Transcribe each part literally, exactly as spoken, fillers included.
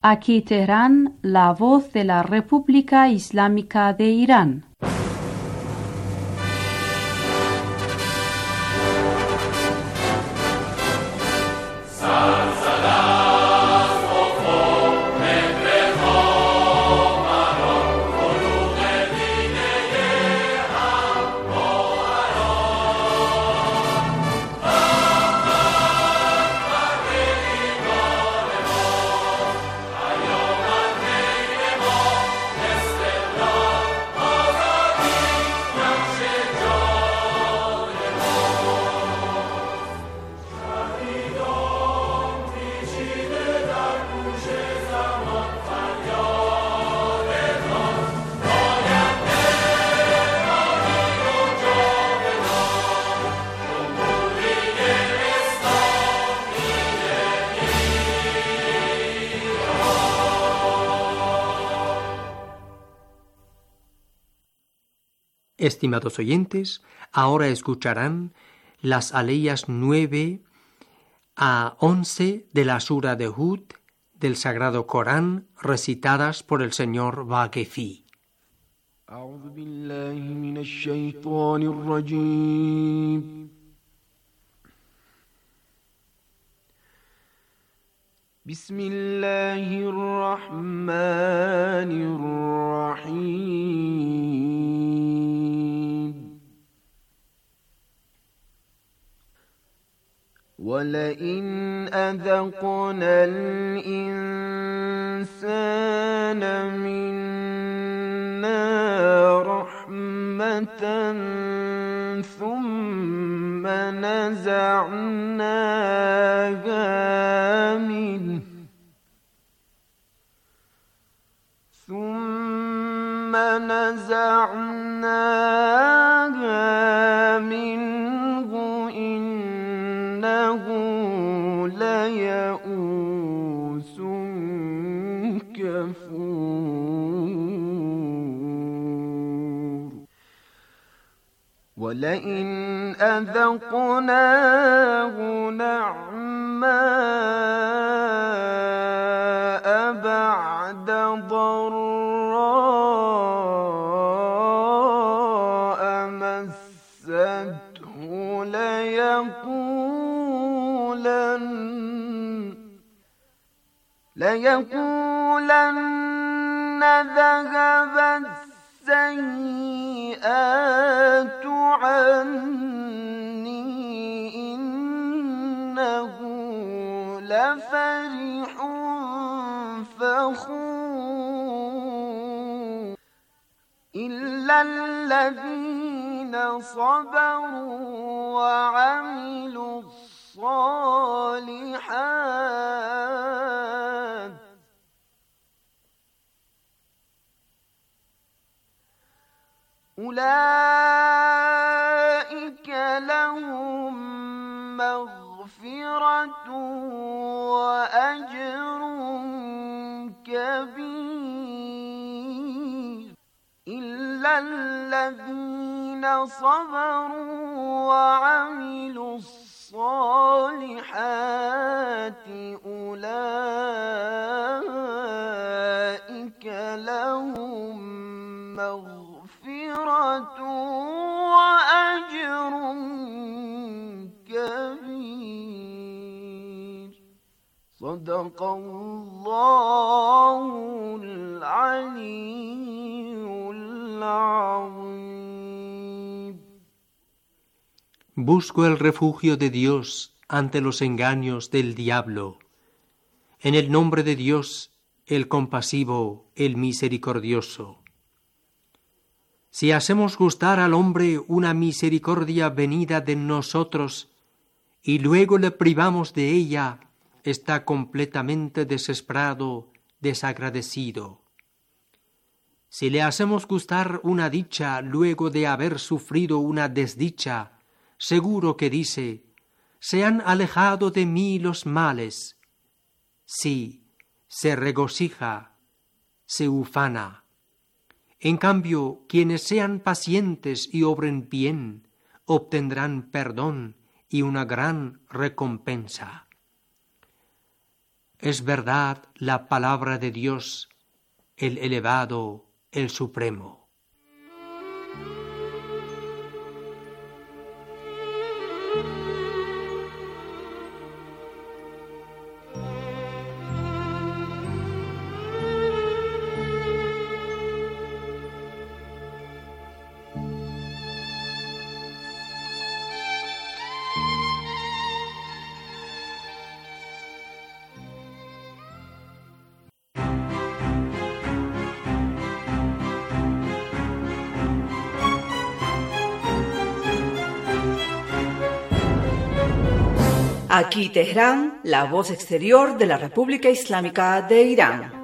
Aquí Teherán, la voz de la República Islámica de Irán. Estimados oyentes, ahora escucharán las aleyas nueve a once de la Sura de Hud del Sagrado Corán, recitadas por el señor Vaquefi. أعوذ بالله من الشيطان الرجيم بسم الله الرحمن الرحيم ولئن أذقنا الإنسان منا رحمة ثم نزعناها منه ثم نزعناها منه إنه ليئوس كفور ولئن أذقناه نعماء بعد ضراء مسته ليقولن ليقولن ذهب السيئات عني إنه لفرح فخور إلا الذين صبروا وعملوا الصالحات أولئك لهم مغفرة وأجر كبير إلا الذين صبروا وعملوا الصالحات أولئك لهم مغفرة وأجر كبير صدق الله العلي العظيم. Busco el refugio de Dios ante los engaños del diablo. En el nombre de Dios, el compasivo, el misericordioso. Si hacemos gustar al hombre una misericordia venida de nosotros y luego le privamos de ella, está completamente desesperado, desagradecido. Si le hacemos gustar una dicha luego de haber sufrido una desdicha, seguro que dice: se han alejado de mí los males. Sí, se regocija, se ufana. En cambio, quienes sean pacientes y obren bien, obtendrán perdón y una gran recompensa. es verdad la palabra de Dios, el elevado, el supremo. Aquí Teherán, la voz exterior de la República Islámica de Irán.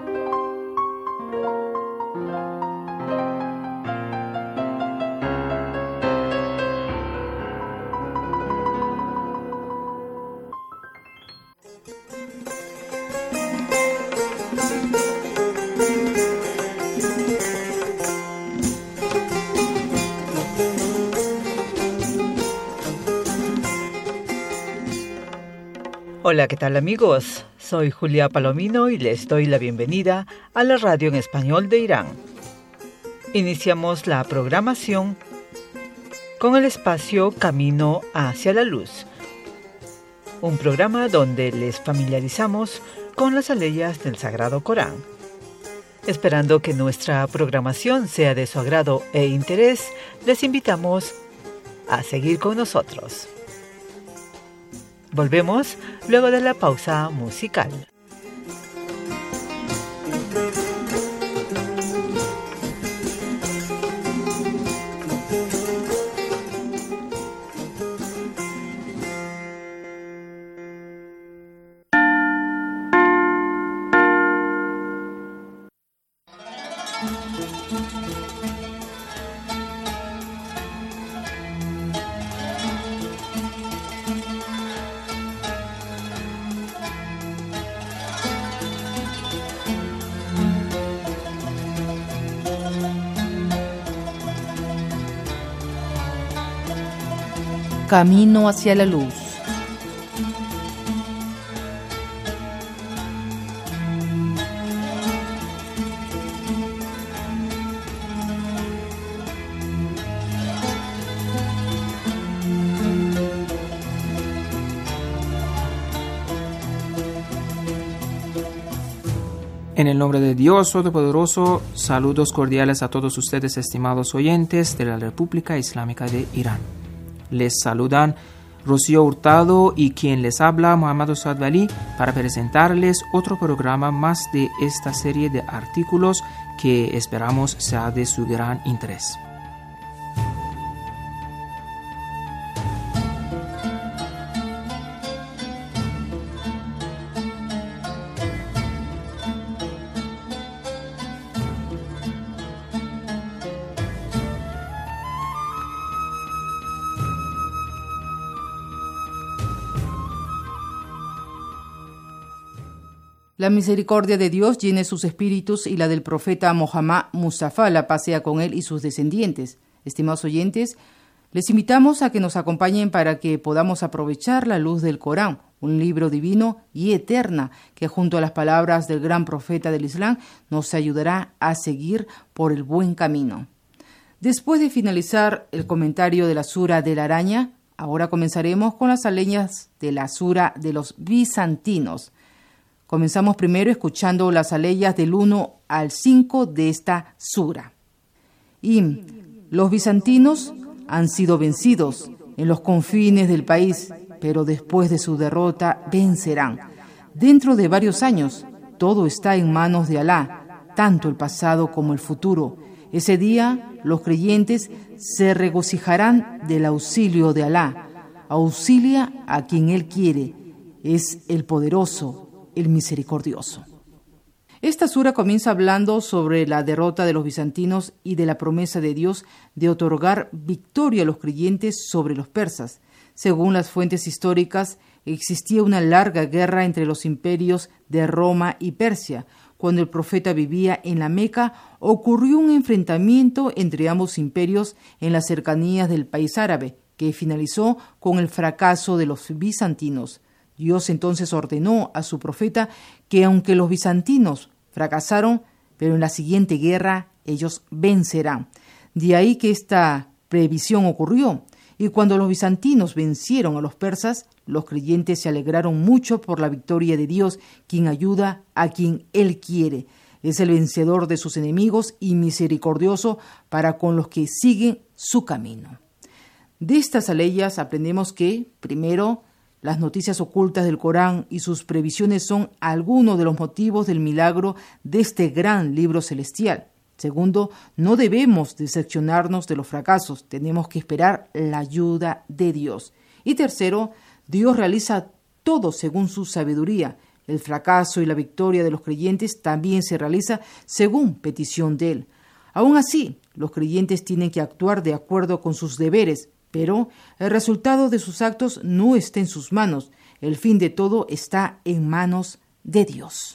Hola, ¿qué tal amigos? Soy Julia Palomino y les doy la bienvenida a la radio en español de Irán. Iniciamos la programación con el espacio Camino hacia la Luz, un programa donde les familiarizamos con las aleyas del Sagrado Corán. Esperando que nuestra programación sea de su agrado e interés, les invitamos a seguir con nosotros. Volvemos luego de la pausa musical. Camino hacia la luz. En el nombre de Dios Todopoderoso, saludos cordiales a todos ustedes, estimados oyentes de la República Islámica de Irán. Les saludan Rocío Hurtado y quien les habla, Muhammad Osad Ali, para presentarles otro programa más de esta serie de artículos que esperamos sea de su gran interés. La misericordia de Dios llene sus espíritus y la del profeta Mohammad Mustafa la pasea con él y sus descendientes. Estimados oyentes, les invitamos a que nos acompañen para que podamos aprovechar la luz del Corán, un libro divino y eterna que junto a las palabras del gran profeta del Islam nos ayudará a seguir por el buen camino. Después de finalizar el comentario de la sura de la araña, ahora comenzaremos con las aleyas de la sura de los bizantinos. Comenzamos primero escuchando las aleyas del uno al cinco de esta sura. Y los bizantinos han sido vencidos en los confines del país, pero después de su derrota vencerán. Dentro de varios años, todo está en manos de Alá, tanto el pasado como el futuro. Ese día, los creyentes se regocijarán del auxilio de Alá. Auxilia a quien Él quiere. Es el poderoso, el misericordioso. Esta sura comienza hablando sobre la derrota de los bizantinos y de la promesa de Dios de otorgar victoria a los creyentes sobre los persas. Según las fuentes históricas, existía una larga guerra entre los imperios de Roma y Persia. Cuando el profeta vivía en la Meca, ocurrió un enfrentamiento entre ambos imperios en las cercanías del país árabe, que finalizó con el fracaso de los bizantinos. Dios entonces ordenó a su profeta que aunque los bizantinos fracasaron, pero en la siguiente guerra ellos vencerán. De ahí que esta previsión ocurrió. Y cuando los bizantinos vencieron a los persas, los creyentes se alegraron mucho por la victoria de Dios, quien ayuda a quien Él quiere. Es el vencedor de sus enemigos y misericordioso para con los que siguen su camino. De estas aleyas aprendemos que, primero, las noticias ocultas del Corán y sus previsiones son algunos de los motivos del milagro de este gran libro celestial. Segundo, no debemos decepcionarnos de los fracasos, tenemos que esperar la ayuda de Dios. Y tercero, Dios realiza todo según su sabiduría. El fracaso y la victoria de los creyentes también se realiza según petición de Él. Aún así, los creyentes tienen que actuar de acuerdo con sus deberes, pero el resultado de sus actos no está en sus manos. El fin de todo está en manos de Dios.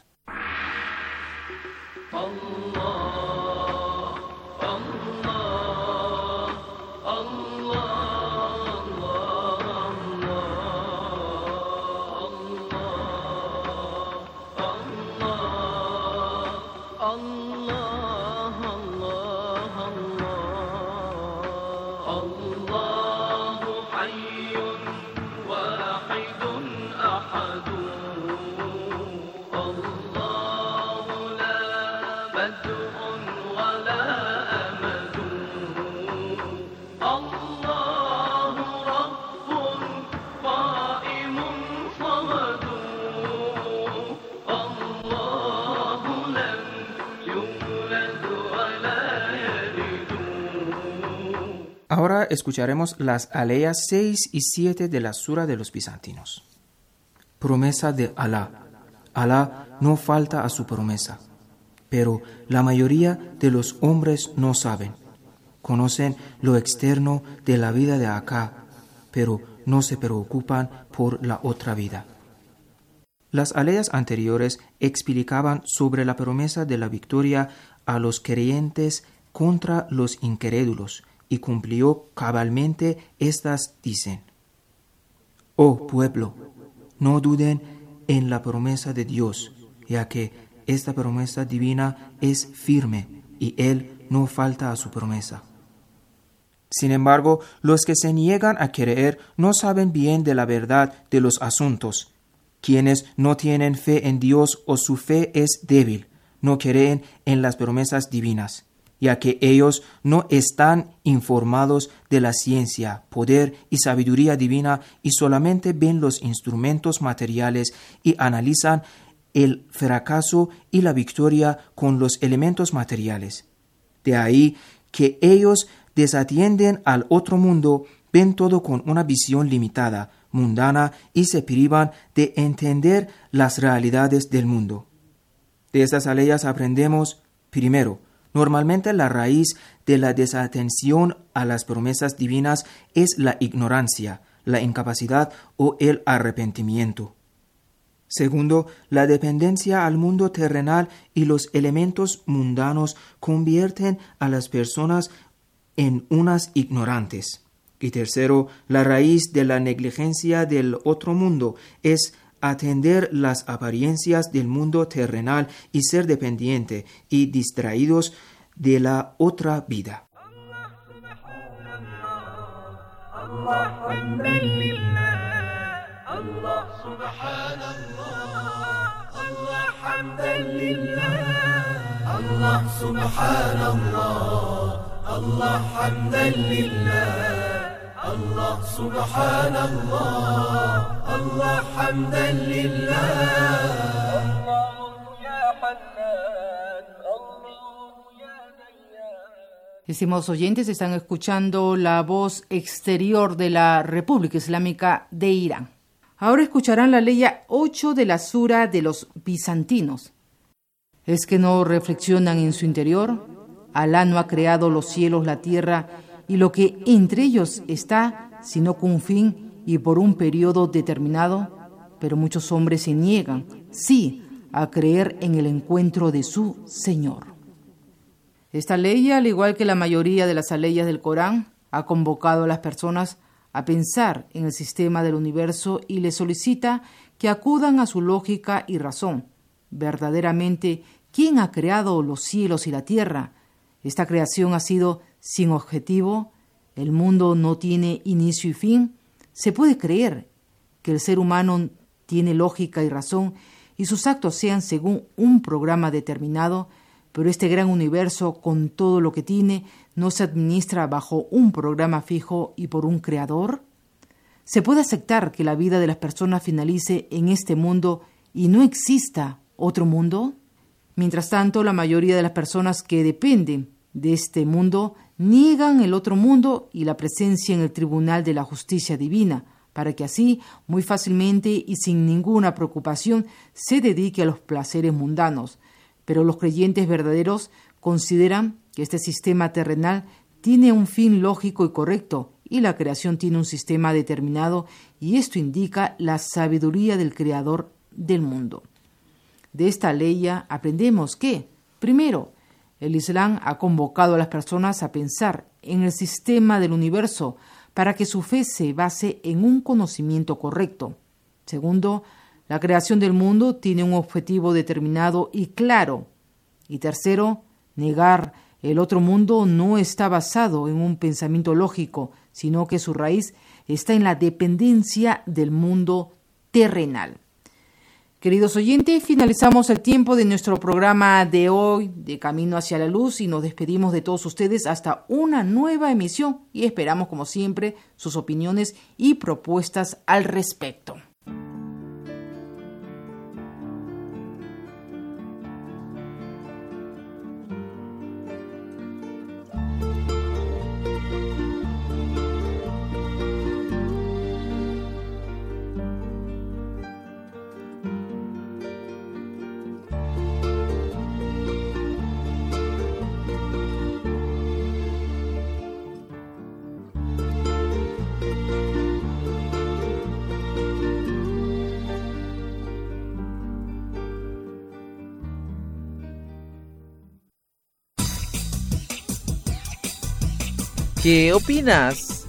Ahora escucharemos las aleyas seis y siete de la Sura de los Bizantinos. Promesa de Alá. Alá no falta a su promesa, pero la mayoría de los hombres no saben. Conocen lo externo de la vida de acá, pero no se preocupan por la otra vida. Las aleyas anteriores explicaban sobre la promesa de la victoria a los creyentes contra los incrédulos, y cumplió cabalmente. Estas dicen: Oh pueblo, no duden en la promesa de Dios, ya que esta promesa divina es firme y Él no falta a su promesa. Sin embargo, los que se niegan a creer no saben bien de la verdad de los asuntos. Quienes no tienen fe en Dios o su fe es débil, no creen en las promesas divinas, ya que ellos no están informados de la ciencia, poder y sabiduría divina y solamente ven los instrumentos materiales y analizan el fracaso y la victoria con los elementos materiales. De ahí que ellos desatienden al otro mundo, ven todo con una visión limitada, mundana y se privan de entender las realidades del mundo. De estas aleyas aprendemos, primero, normalmente la raíz de la desatención a las promesas divinas es la ignorancia, la incapacidad o el arrepentimiento. Segundo, la dependencia al mundo terrenal y los elementos mundanos convierten a las personas en unas ignorantes. Y tercero, la raíz de la negligencia del otro mundo es atender las apariencias del mundo terrenal y ser dependiente y distraídos de la otra vida. Allah subhanallah, Allah hamdan lillah, Allah ya Hannan, Allah ya Dayyan. Estimados oyentes, están escuchando la voz exterior de la República Islámica de Irán. Ahora escucharán la ley ocho de la Sura de los Bizantinos. ¿Es que no reflexionan en su interior? Alá no ha creado los cielos, la tierra y lo que entre ellos está, sino con un fin y por un periodo determinado, pero muchos hombres se niegan, sí, a creer en el encuentro de su Señor. Esta ley, al igual que la mayoría de las leyes del Corán, ha convocado a las personas a pensar en el sistema del universo y les solicita que acudan a su lógica y razón. Verdaderamente, ¿quién ha creado los cielos y la tierra? ¿Esta creación ha sido sin objetivo? ¿El mundo no tiene inicio y fin? ¿Se puede creer que el ser humano tiene lógica y razón y sus actos sean según un programa determinado, pero este gran universo, con todo lo que tiene, no se administra bajo un programa fijo y por un creador? ¿Se puede aceptar que la vida de las personas finalice en este mundo y no exista otro mundo? Mientras tanto, la mayoría de las personas que dependen de este mundo niegan el otro mundo y la presencia en el tribunal de la justicia divina, para que así, muy fácilmente y sin ninguna preocupación, se dedique a los placeres mundanos. Pero los creyentes verdaderos consideran que este sistema terrenal tiene un fin lógico y correcto, y la creación tiene un sistema determinado, y esto indica la sabiduría del Creador del mundo. De esta ley aprendemos que, primero, el Islam ha convocado a las personas a pensar en el sistema del universo para que su fe se base en un conocimiento correcto. Segundo, la creación del mundo tiene un objetivo determinado y claro. Y tercero, negar el otro mundo no está basado en un pensamiento lógico, sino que su raíz está en la dependencia del mundo terrenal. Queridos oyentes, finalizamos el tiempo de nuestro programa de hoy, de Camino hacia la Luz, y nos despedimos de todos ustedes hasta una nueva emisión y esperamos, como siempre, sus opiniones y propuestas al respecto. ¿Qué opinas?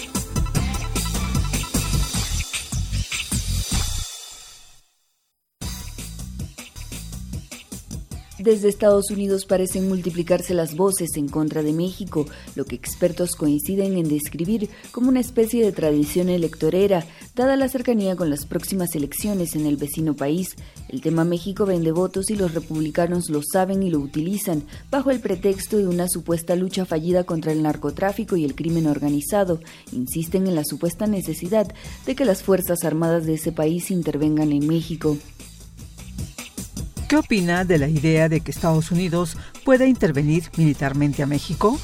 Desde Estados Unidos parecen multiplicarse las voces en contra de México, lo que expertos coinciden en describir como una especie de tradición electorera, dada la cercanía con las próximas elecciones en el vecino país. El tema México vende votos y los republicanos lo saben y lo utilizan, bajo el pretexto de una supuesta lucha fallida contra el narcotráfico y el crimen organizado. Insisten en la supuesta necesidad de que las Fuerzas Armadas de ese país intervengan en México. ¿Qué opina de la idea de que Estados Unidos pueda intervenir militarmente a México?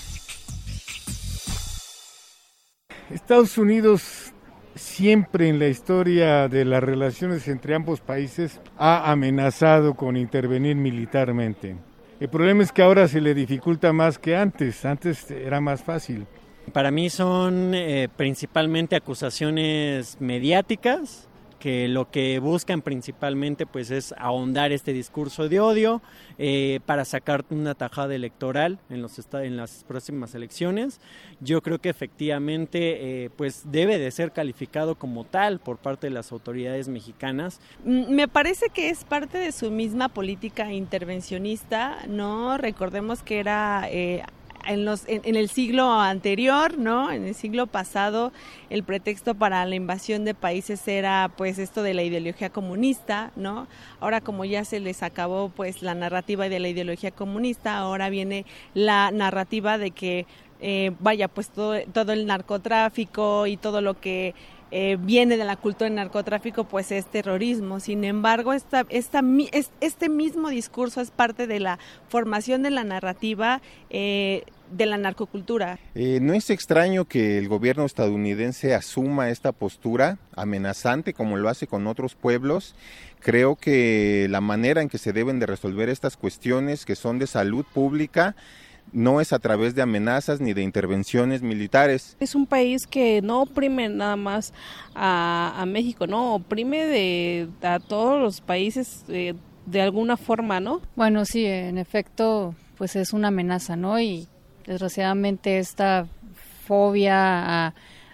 Estados Unidos siempre en la historia de las relaciones entre ambos países ha amenazado con intervenir militarmente. El problema es que ahora se le dificulta más que antes, antes era más fácil. Para mí son eh, principalmente acusaciones mediáticas, que lo que buscan principalmente pues es ahondar este discurso de odio eh, para sacar una tajada electoral en los en las próximas elecciones. Yo creo que efectivamente eh, pues debe de ser calificado como tal por parte de las autoridades mexicanas. Me parece que es parte de su misma política intervencionista, ¿no? Recordemos que era eh, En, los, en, en el siglo anterior, ¿no? En el siglo pasado, el pretexto para la invasión de países era, pues, esto de la ideología comunista, ¿no? Ahora, como ya se les acabó, pues, la narrativa de la ideología comunista, ahora viene la narrativa de que, eh, vaya, pues, todo, todo el narcotráfico y todo lo que Eh, viene de la cultura del narcotráfico, pues es terrorismo. Sin embargo, esta, esta, este mismo discurso es parte de la formación de la narrativa eh, de la narcocultura. Eh, no es extraño que el gobierno estadounidense asuma esta postura amenazante como lo hace con otros pueblos. Creo que la manera en que se deben de resolver estas cuestiones que son de salud pública no es a través de amenazas ni de intervenciones militares. Es un país que no oprime nada más a, a México, no, oprime de, a todos los países eh, de alguna forma, ¿no? Bueno, sí, en efecto, pues es una amenaza, ¿no? Y desgraciadamente esta fobia a,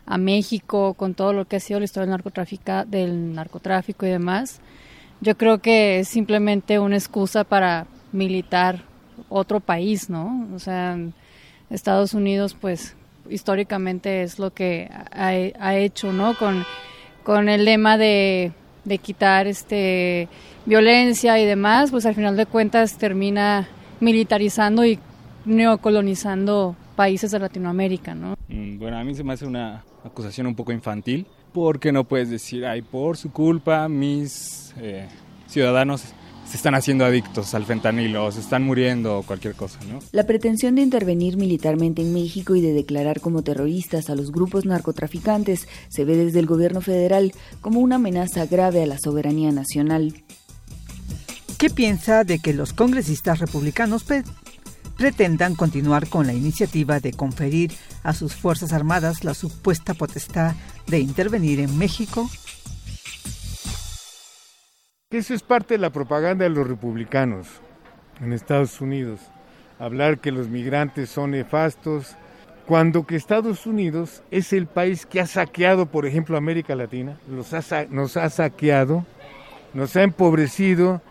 a México con todo lo que ha sido la historia del narcotráfico, del narcotráfico y demás. Yo creo que es simplemente una excusa para militar otro país, ¿no? O sea, Estados Unidos, pues, históricamente es lo que ha, ha hecho, ¿no? Con, con el lema de, de quitar este violencia y demás, pues al final de cuentas termina militarizando y neocolonizando países de Latinoamérica, ¿no? Bueno, a mí se me hace una acusación un poco infantil, porque no puedes decir, ay, por su culpa mis eh, ciudadanos se están haciendo adictos al fentanilo, o se están muriendo o cualquier cosa, ¿no? La pretensión de intervenir militarmente en México y de declarar como terroristas a los grupos narcotraficantes se ve desde el gobierno federal como una amenaza grave a la soberanía nacional. ¿Qué piensa de que los congresistas republicanos pe- pretendan continuar con la iniciativa de conferir a sus Fuerzas Armadas la supuesta potestad de intervenir en México? Eso es parte de la propaganda de los republicanos en Estados Unidos, hablar que los migrantes son nefastos, cuando que Estados Unidos es el país que ha saqueado, por ejemplo, América Latina, los ha, nos ha saqueado, nos ha empobrecido,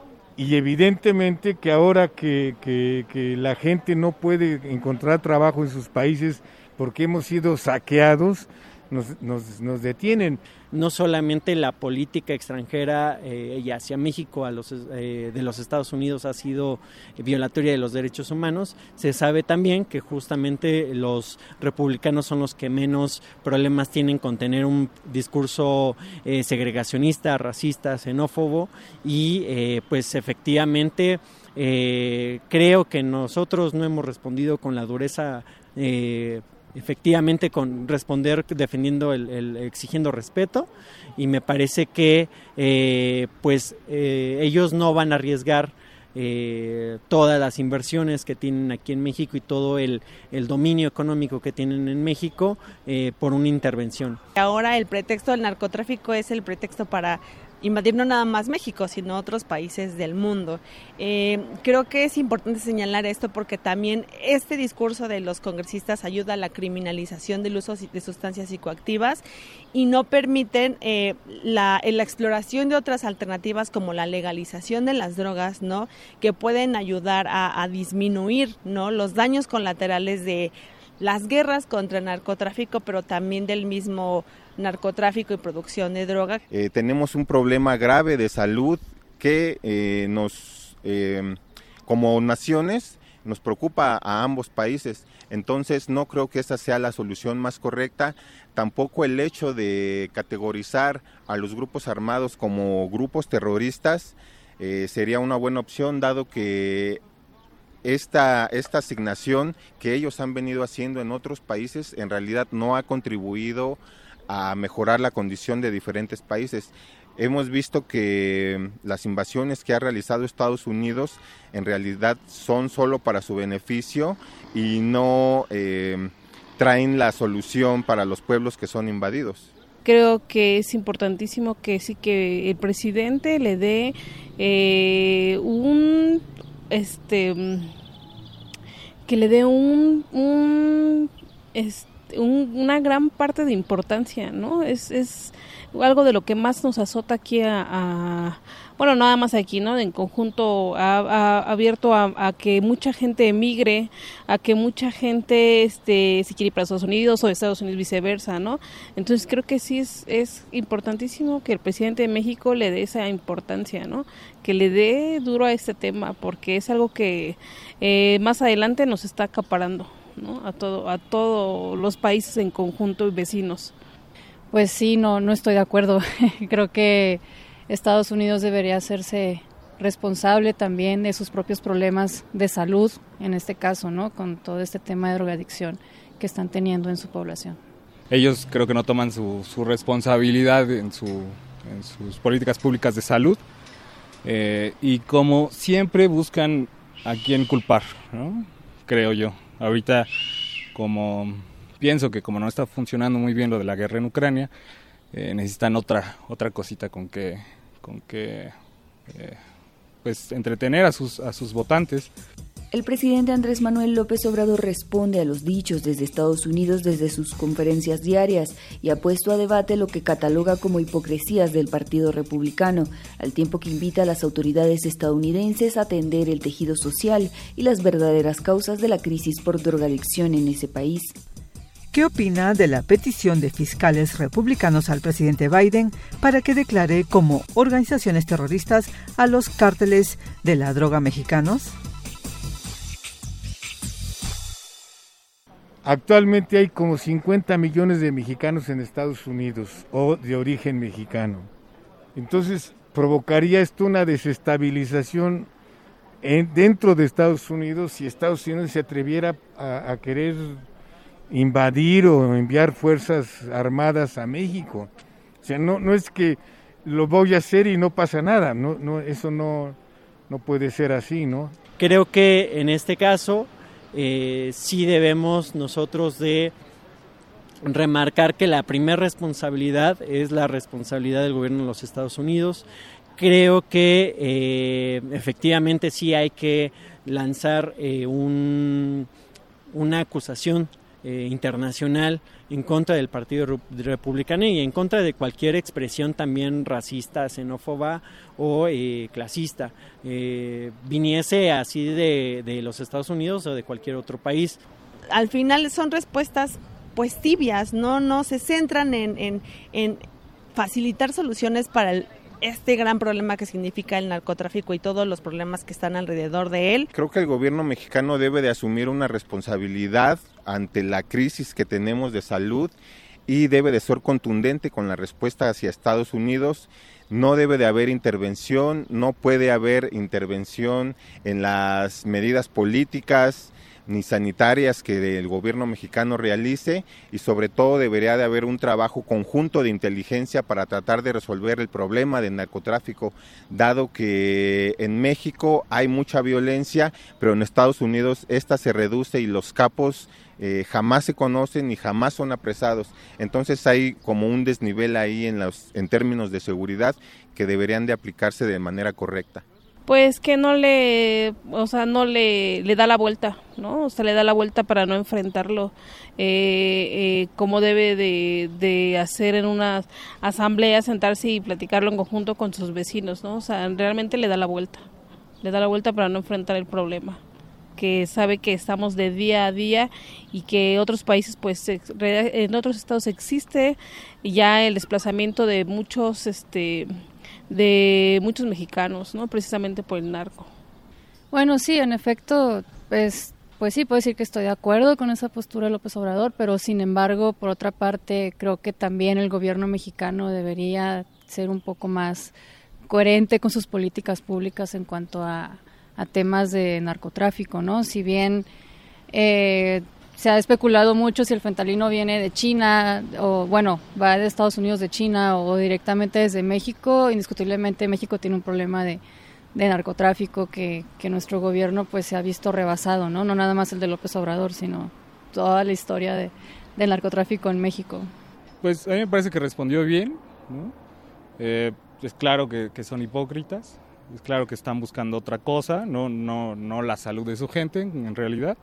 y evidentemente que ahora que, que, que la gente no puede encontrar trabajo en sus países porque hemos sido saqueados, nos, nos, nos detienen. No solamente la política extranjera eh, y hacia México a los, eh, de los Estados Unidos ha sido violatoria de los derechos humanos, se sabe también que justamente los republicanos son los que menos problemas tienen con tener un discurso eh, segregacionista, racista, xenófobo y eh, pues efectivamente eh, creo que nosotros no hemos respondido con la dureza eh, efectivamente con responder defendiendo el, el exigiendo respeto, y me parece que eh, pues eh, ellos no van a arriesgar eh, todas las inversiones que tienen aquí en México y todo el, el dominio económico que tienen en México eh, por una intervención. Ahora el pretexto del narcotráfico es el pretexto para invadir no nada más México, sino otros países del mundo. Eh, creo que es importante señalar esto porque también este discurso de los congresistas ayuda a la criminalización del uso de sustancias psicoactivas y no permiten eh, la, la exploración de otras alternativas como la legalización de las drogas, ¿no? Que pueden ayudar a, a disminuir, ¿no? Los daños colaterales de las guerras contra el narcotráfico, pero también del mismo narcotráfico y producción de droga. Eh, tenemos un problema grave de salud que eh, nos, eh, como naciones, nos preocupa a ambos países. Entonces no creo que esa sea la solución más correcta. Tampoco el hecho de categorizar a los grupos armados como grupos terroristas eh, sería una buena opción, dado que Esta, esta asignación que ellos han venido haciendo en otros países en realidad no ha contribuido a mejorar la condición de diferentes países. Hemos visto que las invasiones que ha realizado Estados Unidos en realidad son solo para su beneficio y no eh, traen la solución para los pueblos que son invadidos. Creo que es importantísimo que sí que el presidente le dé eh, un este que le dé un, un, este, un una gran parte de importancia, ¿no? Es es algo de lo que más nos azota aquí a, a bueno, nada más aquí, ¿no? En conjunto ha, ha abierto a, a que mucha gente emigre, a que mucha gente este se quiere ir para Estados Unidos o de Estados Unidos viceversa, ¿no? Entonces creo que sí es es importantísimo que el presidente de México le dé esa importancia, ¿no? Que le dé duro a este tema, porque es algo que eh, más adelante nos está acaparando, ¿no? A todo a todos los países en conjunto y vecinos. Pues sí, no no estoy de acuerdo. Creo que Estados Unidos debería hacerse responsable también de sus propios problemas de salud, en este caso, ¿no? Con todo este tema de drogadicción que están teniendo en su población. Ellos creo que no toman su, su responsabilidad en, su, en sus políticas públicas de salud eh, y como siempre buscan a quién culpar, ¿no? Creo yo. Ahorita como pienso que como no está funcionando muy bien lo de la guerra en Ucrania, eh, necesitan otra otra cosita con que con que eh, pues entretener a sus a sus votantes. El presidente Andrés Manuel López Obrador responde a los dichos desde Estados Unidos desde sus conferencias diarias y ha puesto a debate lo que cataloga como hipocresías del Partido Republicano, al tiempo que invita a las autoridades estadounidenses a atender el tejido social y las verdaderas causas de la crisis por drogadicción en ese país. ¿Qué opina de la petición de fiscales republicanos al presidente Biden para que declare como organizaciones terroristas a los cárteles de la droga mexicanos? Actualmente hay como cincuenta millones de mexicanos en Estados Unidos o de origen mexicano. Entonces provocaría esto una desestabilización en, dentro de Estados Unidos si Estados Unidos se atreviera a, a querer invadir o enviar fuerzas armadas a México. O sea, no, no es que lo voy a hacer y no pasa nada, no, no, eso no, no puede ser así, ¿no? Creo que en este caso Eh, sí debemos nosotros de remarcar que la primera responsabilidad es la responsabilidad del gobierno de los Estados Unidos. Creo que eh, efectivamente sí hay que lanzar eh, un, una acusación eh, internacional en contra del Partido Republicano y en contra de cualquier expresión también racista, xenófoba o eh, clasista, eh, viniese así de, de los Estados Unidos o de cualquier otro país. Al final son respuestas pues tibias, no, no se centran en, en, en facilitar soluciones para el este gran problema que significa el narcotráfico y todos los problemas que están alrededor de él. Creo que el gobierno mexicano debe de asumir una responsabilidad ante la crisis que tenemos de salud y debe de ser contundente con la respuesta hacia Estados Unidos. No debe de haber intervención, no puede haber intervención en las medidas políticas ni sanitarias que el gobierno mexicano realice y sobre todo debería de haber un trabajo conjunto de inteligencia para tratar de resolver el problema del narcotráfico, dado que en México hay mucha violencia, pero en Estados Unidos esta se reduce y los capos eh, jamás se conocen y jamás son apresados. Entonces hay como un desnivel ahí en los en términos de seguridad que deberían de aplicarse de manera correcta. Pues que no le, o sea, no le, le da la vuelta, ¿no? O sea, le da la vuelta para no enfrentarlo eh, eh, como debe de, de hacer en una asamblea, sentarse y platicarlo en conjunto con sus vecinos, ¿no? O sea, realmente le da la vuelta, le da la vuelta para no enfrentar el problema, que sabe que estamos de día a día y que otros países, pues, en otros estados existe ya el desplazamiento de muchos, este... de muchos mexicanos, ¿no? Precisamente por el narco. Bueno, sí, en efecto, pues, pues sí, puedo decir que estoy de acuerdo con esa postura de López Obrador, pero sin embargo, por otra parte, creo que también el gobierno mexicano debería ser un poco más coherente con sus políticas públicas en cuanto a, a temas de narcotráfico, ¿no? Si bien eh, se ha especulado mucho si el fentanilo viene de China o, bueno, va de Estados Unidos, de China o directamente desde México. Indiscutiblemente México tiene un problema de, de narcotráfico que, que nuestro gobierno pues se ha visto rebasado, ¿no? No nada más el de López Obrador, sino toda la historia de, del narcotráfico en México. Pues a mí me parece que respondió bien, ¿no? Eh, es claro que, que son hipócritas, es claro que están buscando otra cosa, no, no, no la salud de su gente en realidad.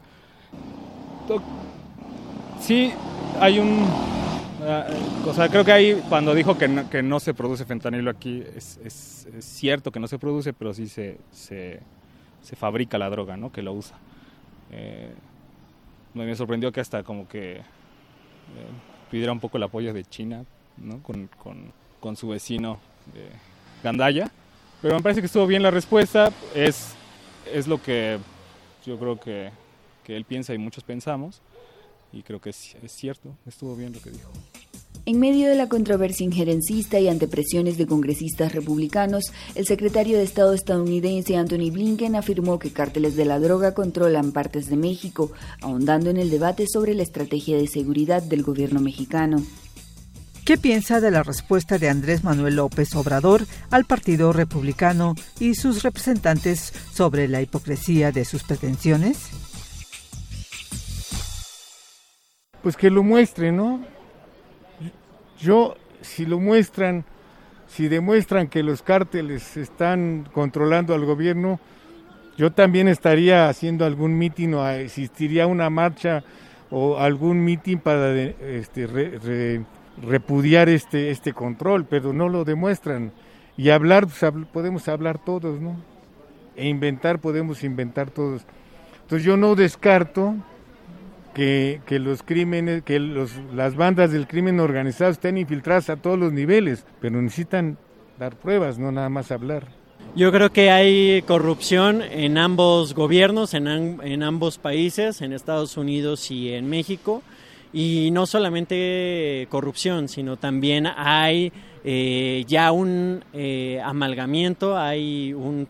Sí, hay un... Uh, o sea, creo que ahí cuando dijo que no, que no se produce fentanilo aquí, es, es, es cierto que no se produce, pero sí se, se, se fabrica la droga, ¿no? Que lo usa. Eh, me sorprendió que hasta como que eh, pidiera un poco el apoyo de China, ¿no? Con, con, con su vecino eh, Gandaya, pero me parece que estuvo bien la respuesta, es, es lo que yo creo que que él piensa y muchos pensamos, y creo que es, es cierto, estuvo bien lo que dijo. En medio de la controversia injerencista y ante presiones de congresistas republicanos, el secretario de Estado estadounidense Anthony Blinken afirmó que cárteles de la droga controlan partes de México, ahondando en el debate sobre la estrategia de seguridad del gobierno mexicano. ¿Qué piensa de la respuesta de Andrés Manuel López Obrador al Partido Republicano y sus representantes sobre la hipocresía de sus pretensiones? Pues que lo muestren, ¿no? Yo, si lo muestran, si demuestran que los cárteles están controlando al gobierno, Yo también estaría haciendo algún mitin o existiría una marcha o algún mitin para de, este, re, re, repudiar este, este control, pero no lo demuestran. Y hablar, pues, hab, podemos hablar todos, ¿no? E inventar, podemos inventar todos. Entonces yo no descarto que, que los crímenes, que los, las bandas del crimen organizado estén infiltradas a todos los niveles, pero necesitan dar pruebas, no nada más hablar. Yo creo que hay corrupción en ambos gobiernos, en, en ambos países, en Estados Unidos y en México, y no solamente corrupción, sino también hay eh, ya un eh, amalgamiento, hay un,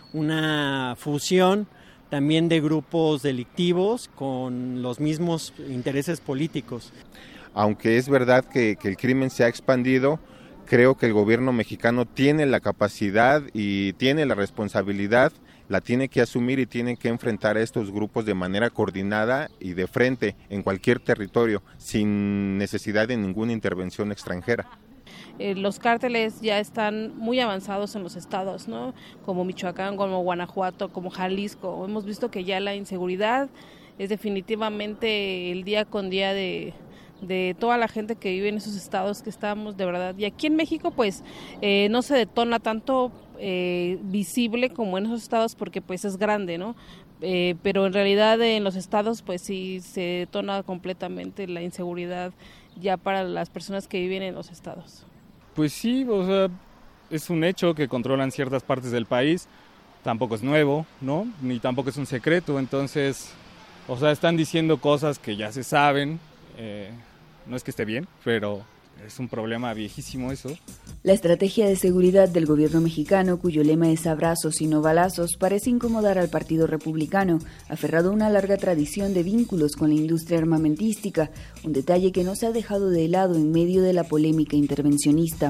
una fusión también de grupos delictivos con los mismos intereses políticos. Aunque es verdad que, que el crimen se ha expandido, creo que el gobierno mexicano tiene la capacidad y tiene la responsabilidad, la tiene que asumir y tiene que enfrentar a estos grupos de manera coordinada y de frente en cualquier territorio, sin necesidad de ninguna intervención extranjera. Eh, los cárteles ya están muy avanzados en los estados, ¿no? Como Michoacán, como Guanajuato, como Jalisco. Hemos visto que ya la inseguridad es definitivamente el día con día de... de toda la gente que vive en esos estados que estamos, de verdad. Y aquí en México, pues, eh, no se detona tanto eh, visible como en esos estados porque, pues, es grande, ¿no? Eh, pero en realidad en los estados, pues, sí se detona completamente la inseguridad ya para las personas que viven en los estados. Pues sí, o sea, es un hecho que controlan ciertas partes del país. Tampoco es nuevo, ¿no? Ni tampoco es un secreto. Entonces, o sea, están diciendo cosas que ya se saben. Eh, no es que esté bien, pero es un problema viejísimo eso. La estrategia de seguridad del gobierno mexicano, cuyo lema es abrazos y no balazos, parece incomodar al Partido Republicano, aferrado a una larga tradición de vínculos con la industria armamentística, un detalle que no se ha dejado de lado en medio de la polémica intervencionista.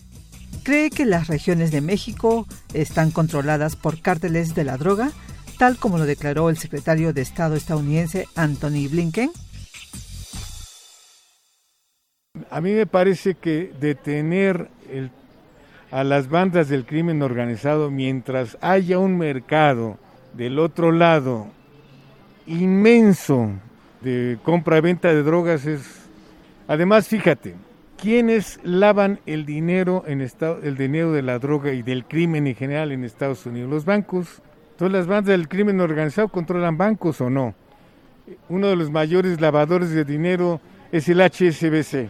Cree que las regiones de México están controladas por cárteles de la droga, tal como lo declaró el secretario de Estado estadounidense Antony Blinken. A mí me parece que detener el, a las bandas del crimen organizado mientras haya un mercado del otro lado inmenso de compra-venta de drogas es... Además, fíjate, ¿quiénes lavan el dinero, en estado, el dinero de la droga y del crimen en general en Estados Unidos? Los bancos. Entonces, ¿las bandas del crimen organizado controlan bancos o no? Uno de los mayores lavadores de dinero es el H S B C.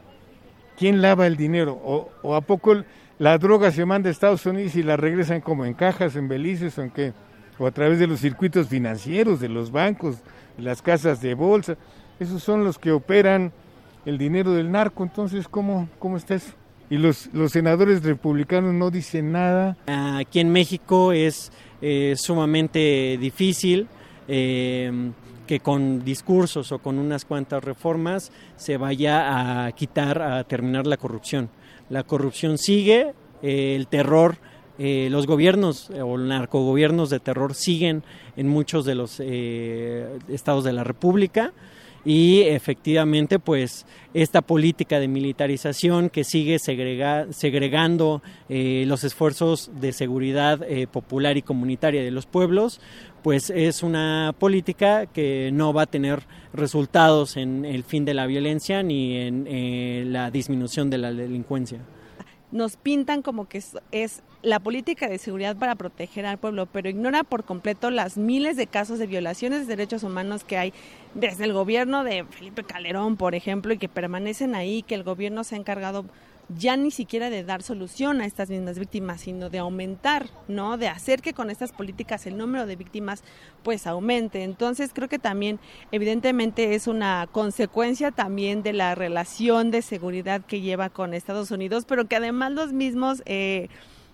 ¿Quién lava el dinero? ¿O, o a poco la droga se manda a Estados Unidos y la regresan como en cajas, en belices o en qué? O a través de los circuitos financieros, de los bancos, las casas de bolsa. Esos son los que operan el dinero del narco. Entonces, ¿cómo, cómo está eso? Y los, los senadores republicanos no dicen nada. Aquí en México es eh, sumamente difícil eh, que con discursos o con unas cuantas reformas se vaya a quitar, a terminar la corrupción. La corrupción sigue, eh, el terror, eh, los gobiernos o narcogobiernos de terror siguen en muchos de los eh, estados de la República y efectivamente pues esta política de militarización que sigue segrega, segregando eh, los esfuerzos de seguridad eh, popular y comunitaria de los pueblos, pues es una política que no va a tener resultados en el fin de la violencia ni en eh, la disminución de la delincuencia. Nos pintan como que es, es la política de seguridad para proteger al pueblo, pero ignora por completo las miles de casos de violaciones de derechos humanos que hay desde el gobierno de Felipe Calderón, por ejemplo, y que permanecen ahí, que el gobierno se ha encargado ya ni siquiera de dar solución a estas mismas víctimas, sino de aumentar, ¿no? De hacer que con estas políticas el número de víctimas pues aumente. Entonces creo que también evidentemente es una consecuencia también de la relación de seguridad que lleva con Estados Unidos, pero que además los mismos eh,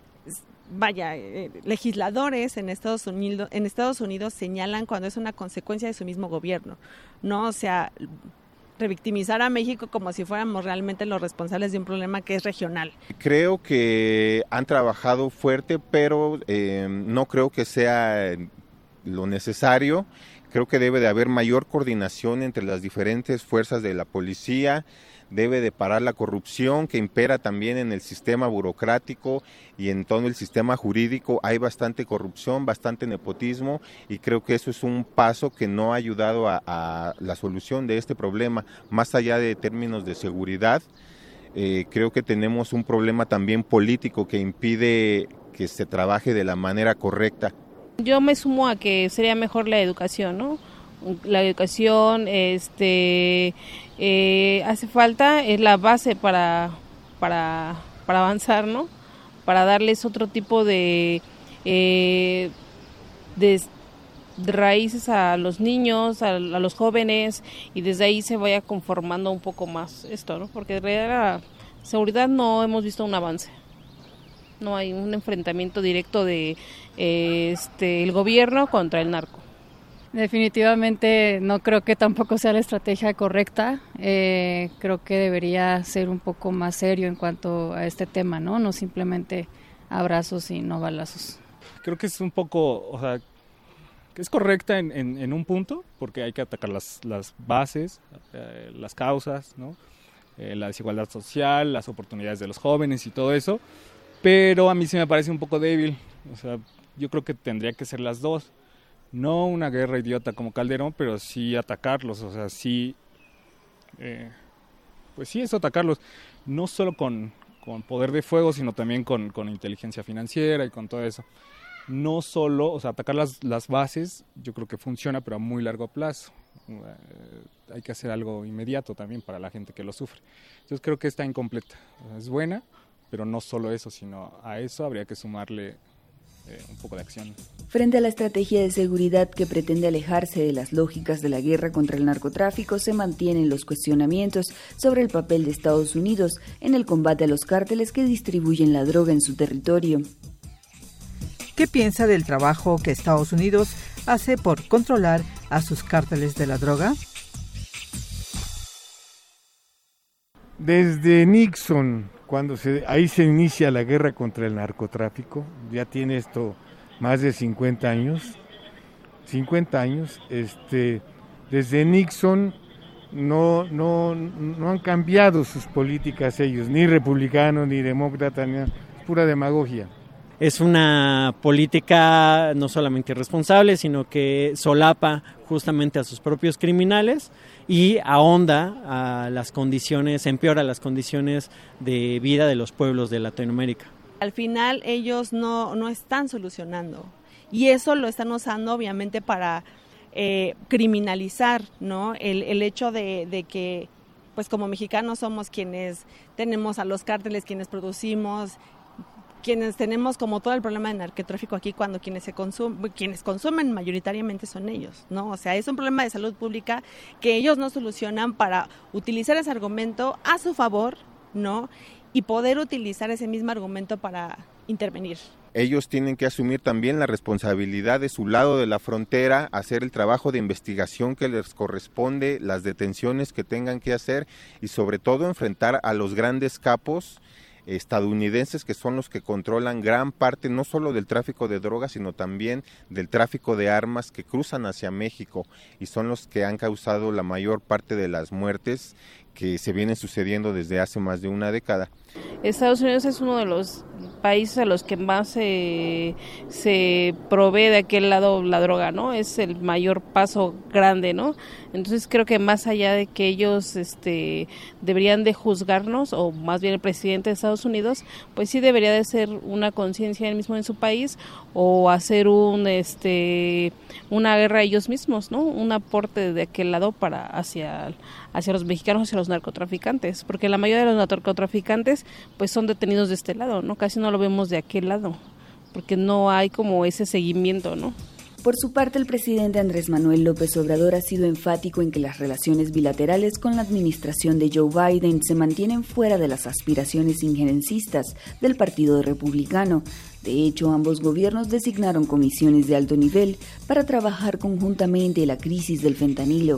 vaya, eh, legisladores en Estados Unidos, en Estados Unidos señalan cuando es una consecuencia de su mismo gobierno, ¿no? O sea, revictimizar a México como si fuéramos realmente los responsables de un problema que es regional. Creo que han trabajado fuerte, pero eh, no creo que sea lo necesario. Creo que debe de haber mayor coordinación entre las diferentes fuerzas de la policía, debe de parar la corrupción que impera también en el sistema burocrático y en todo el sistema jurídico. Hay bastante corrupción, bastante nepotismo, y creo que eso es un paso que no ha ayudado a, a la solución de este problema. Más allá de términos de seguridad, eh, creo que tenemos un problema también político que impide que se trabaje de la manera correcta. Yo me sumo a que sería mejor la educación, ¿no? La educación, este, eh, hace falta, es la base para, para, para avanzar, ¿no? Para darles otro tipo de, eh, de, de raíces a los niños, a, a los jóvenes, y desde ahí se vaya conformando un poco más esto, ¿no? Porque en realidad la seguridad no hemos visto un avance. No hay un enfrentamiento directo de eh, este, el gobierno contra el narco. Definitivamente no creo que tampoco sea la estrategia correcta. Eh, creo que debería ser un poco más serio en cuanto a este tema, ¿no? No simplemente abrazos y no balazos. Creo que es un poco, o sea, que es correcta en, en, en un punto, porque hay que atacar las, las bases, eh, las causas, ¿no? Eh, la desigualdad social, las oportunidades de los jóvenes y todo eso, pero a mí sí me parece un poco débil. O sea, yo creo que tendría que ser las dos. No una guerra idiota como Calderón, pero sí atacarlos, o sea, sí, eh, pues sí, eso atacarlos, no solo con, con poder de fuego, sino también con, con inteligencia financiera y con todo eso. No solo, o sea, atacar las, las bases, yo creo que funciona, pero a muy largo plazo. Eh, hay que hacer algo inmediato también para la gente que lo sufre. Entonces creo que está incompleta, o sea, es buena, pero no solo eso, sino a eso habría que sumarle Eh, un poco de acción. Frente a la estrategia de seguridad que pretende alejarse de las lógicas de la guerra contra el narcotráfico, se mantienen los cuestionamientos sobre el papel de Estados Unidos en el combate a los cárteles que distribuyen la droga en su territorio. ¿Qué piensa del trabajo que Estados Unidos hace por controlar a sus cárteles de la droga? Desde Nixon, cuando se, ahí se inicia la guerra contra el narcotráfico, ya tiene esto más de cincuenta años, cincuenta años, este, desde Nixon no, no, no han cambiado sus políticas ellos, ni republicanos, ni demócratas, ni, es pura demagogia. Es una política no solamente irresponsable, sino que solapa justamente a sus propios criminales y ahonda a las condiciones, empeora las condiciones de vida de los pueblos de Latinoamérica. Al final ellos no, no están solucionando, y eso lo están usando obviamente para eh, criminalizar, ¿no? El, el hecho de, de que, pues como mexicanos somos quienes tenemos a los cárteles, quienes producimos, quienes tenemos como todo el problema de narcotráfico aquí, cuando quienes se consumen, quienes consumen mayoritariamente son ellos, ¿no? O sea, es un problema de salud pública que ellos no solucionan para utilizar ese argumento a su favor, ¿no? Y poder utilizar ese mismo argumento para intervenir. Ellos tienen que asumir también la responsabilidad de su lado de la frontera, hacer el trabajo de investigación que les corresponde, las detenciones que tengan que hacer y sobre todo enfrentar a los grandes capos estadounidenses, que son los que controlan gran parte no solo del tráfico de drogas, sino también del tráfico de armas que cruzan hacia México, y son los que han causado la mayor parte de las muertes que se vienen sucediendo desde hace más de una década. Estados Unidos es uno de los países a los que más se, se provee de aquel lado la droga, ¿no? Es el mayor paso grande, ¿no? Entonces creo que más allá de que ellos este, deberían de juzgarnos, o más bien el presidente de Estados Unidos, pues sí debería de ser una conciencia él mismo en su país, o hacer un este una guerra ellos mismos, ¿no? Un aporte de aquel lado para hacia, hacia los mexicanos, hacia los narcotraficantes, porque la mayoría de los narcotraficantes pues son detenidos de este lado, ¿no? Casi no lo vemos de aquel lado, porque no hay como ese seguimiento, ¿no? Por su parte, el presidente Andrés Manuel López Obrador ha sido enfático en que las relaciones bilaterales con la administración de Joe Biden se mantienen fuera de las aspiraciones injerencistas del Partido Republicano. De hecho, ambos gobiernos designaron comisiones de alto nivel para trabajar conjuntamente en la crisis del fentanilo.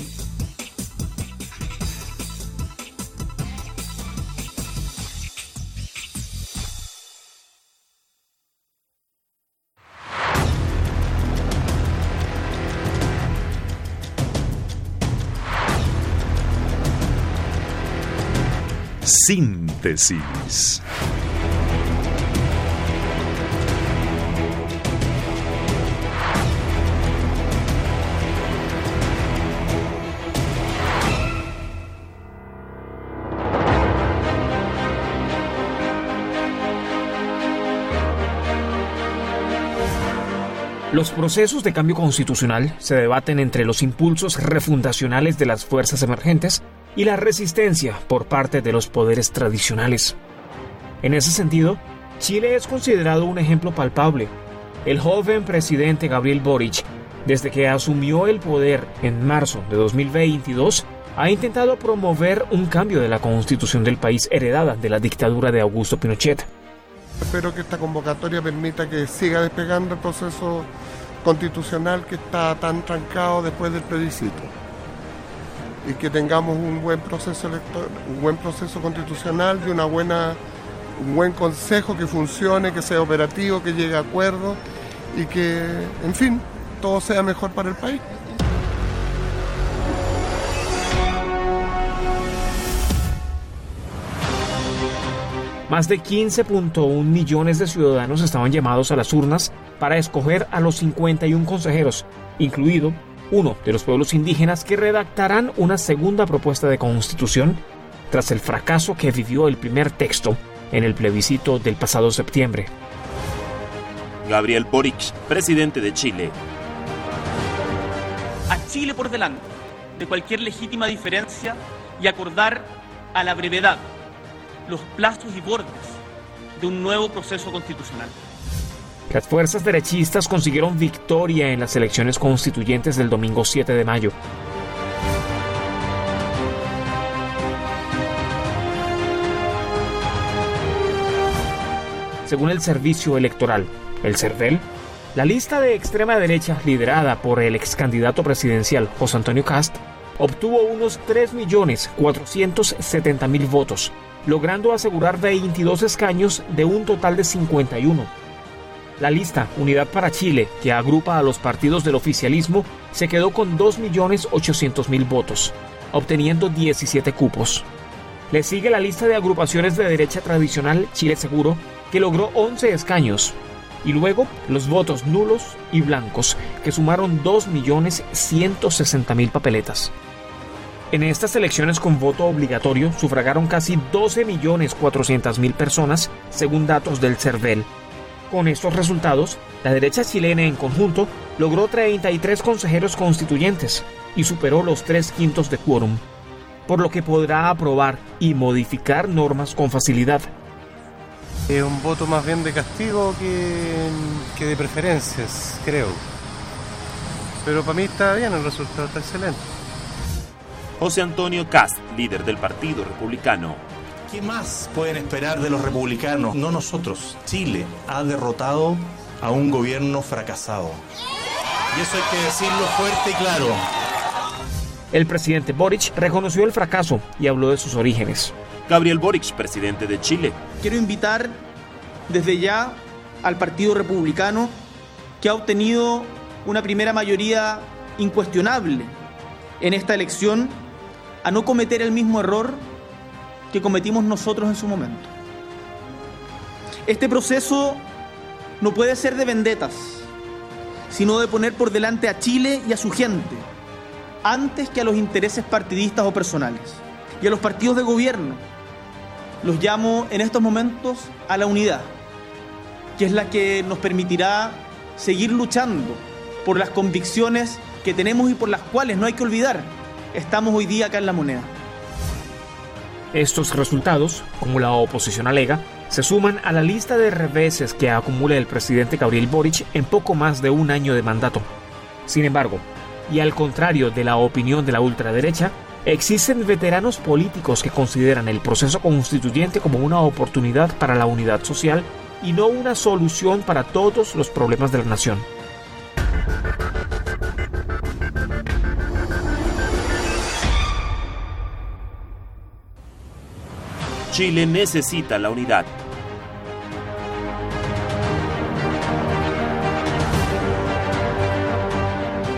Síntesis. Los procesos de cambio constitucional se debaten entre los impulsos refundacionales de las fuerzas emergentes y la resistencia por parte de los poderes tradicionales. En ese sentido, Chile es considerado un ejemplo palpable. El joven presidente Gabriel Boric, desde que asumió el poder en marzo de dos mil veintidós, ha intentado promover un cambio de la constitución del país heredada de la dictadura de Augusto Pinochet. Espero que esta convocatoria permita que siga despegando el proceso constitucional que está tan trancado después del plebiscito y que tengamos un buen proceso electoral, un buen proceso constitucional y una buena, un buen consejo que funcione, que sea operativo, que llegue a acuerdos y que, en fin, todo sea mejor para el país. Más de quince punto uno millones de ciudadanos estaban llamados a las urnas para escoger a los cincuenta y uno consejeros, incluido uno de los pueblos indígenas que redactarán una segunda propuesta de constitución tras el fracaso que vivió el primer texto en el plebiscito del pasado septiembre. Gabriel Boric, presidente de Chile. A Chile por delante de cualquier legítima diferencia y acordar a la brevedad los plazos y bordes de un nuevo proceso constitucional. Las fuerzas derechistas consiguieron victoria en las elecciones constituyentes del domingo siete de mayo. Según el Servicio Electoral, el CERVEL, la lista de extrema derecha liderada por el ex candidato presidencial José Antonio Kast obtuvo unos tres millones cuatrocientos setenta mil votos, logrando asegurar veintidós escaños de un total de cincuenta y uno. La lista Unidad para Chile, que agrupa a los partidos del oficialismo, se quedó con dos millones ochocientos mil votos, obteniendo diecisiete cupos. Le sigue la lista de agrupaciones de derecha tradicional Chile Seguro, que logró once escaños, y luego los votos nulos y blancos, que sumaron dos millones ciento sesenta mil papeletas. En estas elecciones con voto obligatorio sufragaron casi doce millones cuatrocientas mil personas, según datos del CERVEL. Con estos resultados, la derecha chilena en conjunto logró treinta y tres consejeros constituyentes y superó los tres quintos de quórum, por lo que podrá aprobar y modificar normas con facilidad. Es un voto más bien de castigo que, que de preferencias, creo. Pero para mí está bien, el resultado está excelente. José Antonio Kast, líder del Partido Republicano. ¿Qué más pueden esperar de los republicanos? No nosotros. Chile ha derrotado a un gobierno fracasado. Y eso hay que decirlo fuerte y claro. El presidente Boric reconoció el fracaso y habló de sus orígenes. Gabriel Boric, presidente de Chile. Quiero invitar desde ya al Partido Republicano, que ha obtenido una primera mayoría incuestionable en esta elección, a no cometer el mismo error que cometimos nosotros en su momento. Este proceso no puede ser de vendetas, sino de poner por delante a Chile y a su gente, antes que a los intereses partidistas o personales. Y a los partidos de gobierno los llamo en estos momentos a la unidad, que es la que nos permitirá seguir luchando por las convicciones que tenemos y por las cuales, no hay que olvidar, estamos hoy día acá en La Moneda. Estos resultados, como la oposición alega, se suman a la lista de reveses que acumula el presidente Gabriel Boric en poco más de un año de mandato. Sin embargo, y al contrario de la opinión de la ultraderecha, existen veteranos políticos que consideran el proceso constituyente como una oportunidad para la unidad social y no una solución para todos los problemas de la nación. Chile necesita la unidad.